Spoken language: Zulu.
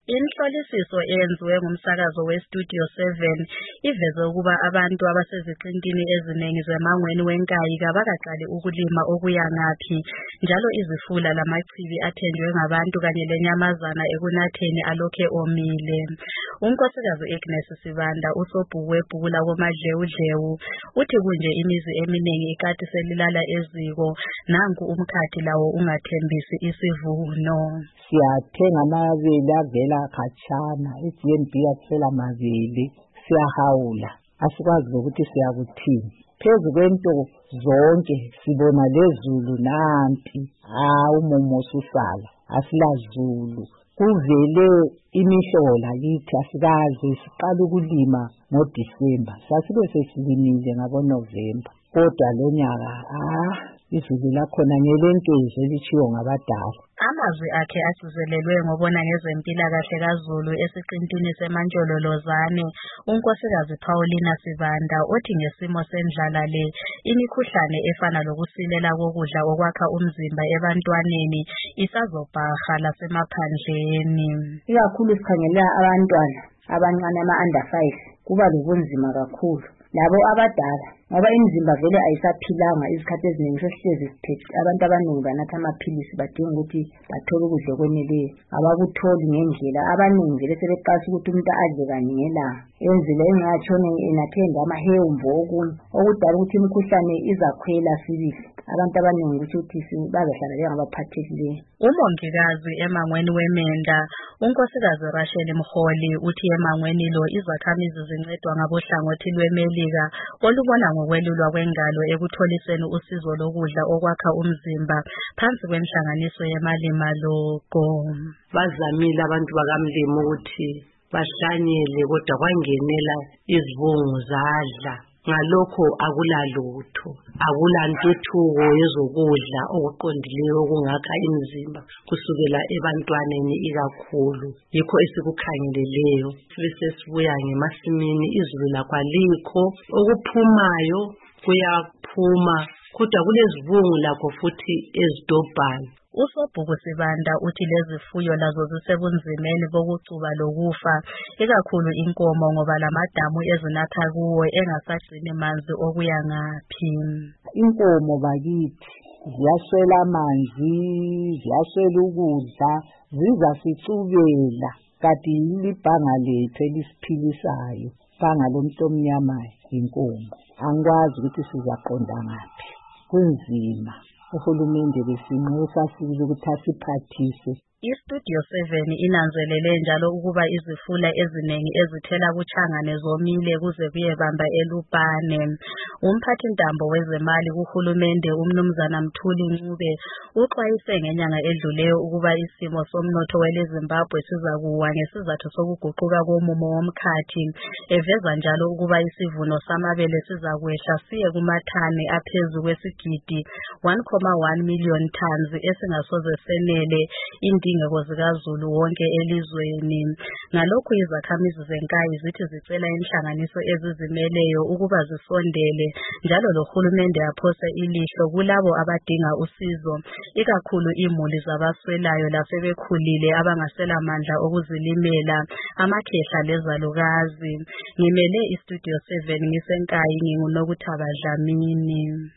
Inhlolisiso eyenziwe ngumsakazo weStudio 7 iveze ukuba abantu abaseziqintini eziningi zemangweni wenkayi kabakaqali ukulima okuyangaphi, njalo izifula lamachibi athenjwe ngabantu kanye lenyamazana ekunatheni alokhe omile. UNkosikazi Agnes Sibanda, usobhuku webhuku lakoMadlewudlewu, uthi kunje imizi eminingi ikati selilala eziko, nanku umkhathi lawo ungathembisi isivuno. Siyathenga amabele avela khatshana, iGNB yathela amabele, siyahawula, asikwazi ukuthi siyakuthini. Phezu kwento zonke sibona lezulu nampi, umumo susala, asilazulu. Kuvele imihlola kithi asikaze siqala ukulima ngoDisemba, sasibe sesilimile ngaboNovemba. Kodwa lo nyaka izulu lakhona ngelenkezi elitshiwo ngabadala. Amazwi akhe agcizelelwe ngobona ngezempilakahle kaZulu esiqintini seMantsholo-Lozane. uNkosikazi Paulina Sibanda othi ngesimo sendlala le, imikhuhlane efana lokusilela kokudla okwakha umzimba ebantwaneni isazobhaha lasemaphandleni. Ikakhulu sikhangela abantwana abancane ama-under 5 kuba lobunzima kakhulu. Labo abadala ngoba imizimba vele ayisaphilanga, izikhathi eziningi sesihlezi siphethe. Abantu abaningi banatha amaphilisi badinga ukuthi bathole ukudla okweneleyo, abakutholi ngendlela. Abaningi vele sebeqala ukuthi umuntu adle kanye ngelanga, enzile engatshone enathenda amahewumvu okunye okudala ukuthi imikhuhlane izakhwela sibili. Abantu abaningi ukuthi bazahlala njengabaphathekileyo. Umongikazi emangweni weMenda, uNkosikazi Rachel Mkholi, uthi emangweni lo izakhamizi zincedwa ngabohlangothi lweMelika olubona ngokwelulwa kwengalo ekutholiseni usizo lokudla okwakha umzimba phansi kwenhlanganiso yeMalimaloko. Bazamile abantu bakamlimo ukuthi bahlanyele, kodwa kwangenela izibungu zadla. Ngalokho akulalutho, akulantuthuko yezokudla okuqondileyo okungakha imizimba kusukela ebantwaneni ikakhulu. Yikho esikukhangeleleyo sesibuya ngemasimini, izulu lakho alikho, okuphumayo kuyaphuma, kodwa kulezibungu lakho futhi ezidobhayo. Usobhuku Sibanda uthi lezifuyo lazo zisebunzimeni bokucuba lokufa, ikakhulu inkomo ngoba lamadamu ezinatha kuwo engasagcini manzi okuya ngaphi. Inkomo bakithi ziyaswela amanzi, ziyaswela ukudla, zizasicubela. Kanti libhanga lethu elisiphilisayo, bhanga lomuntu omnyama inkomo. Angikwazi ukuthi sizaqonda ngaphi, kunzima. Uhulumende besinxusa sibili ukuthi asiphathise. iStudio 7 inanzelele njalo ukuba izifula eziningi ezithela kuChangane zomile kuze kuyebamba eLupane. Umphathintambo wezemali kuhulumende uMnumzana Mthuli Ncube uxwayise ngenyanga edluleyo ukuba isimo somnotho weleZimbabwe sizakuwa ngesizathu sokuguquka komumo womkhathi, eveza njalo ukuba isivuno samabele sizakwehla siye kumathani aphezu kwesigidi 1.1 million tons esingasoze senele indingeko zikaZulu wonke elizweni. Ngalokhu izakhamizi zenkayi zithi zicela inhlanganiso ezizimeleyo ukuba zisondele njalo lohulumende aphose ilihlo kulabo abadinga usizo, ikakhulu imuli zabaswelayo lasebekhulile abangasela mandla okuzilimela, amakhehla lezalukazi. Ngimele iStudio 7 ngisenkayi, nginguNokuthaba Dlamini.